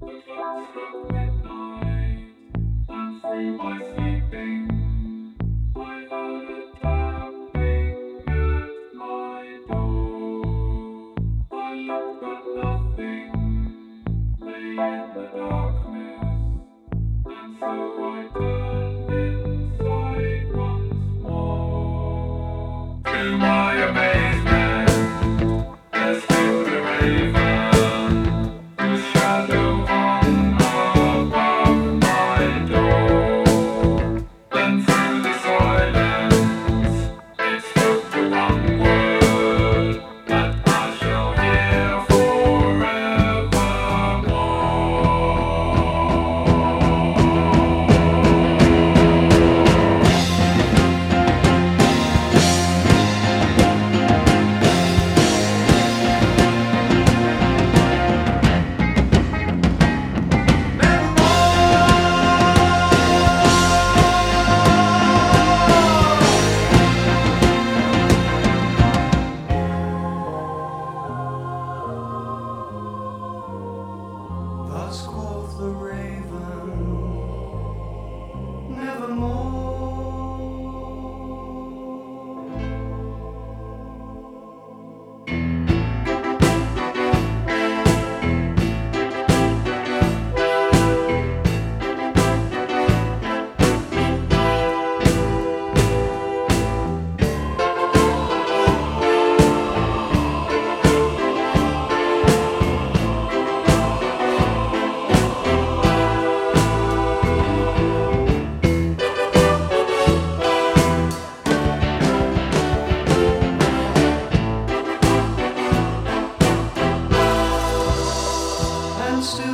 clock struck midnight, and through my sleeping, I heard a tapping at my door. I looked but nothing lay in the darkness, and so I turned inside once more. To my amazement, there stood a raven, whose shadow hung above my door. Then through the silence, it spoke the one word that I shall hear Thus quoth the raven, nevermore. And still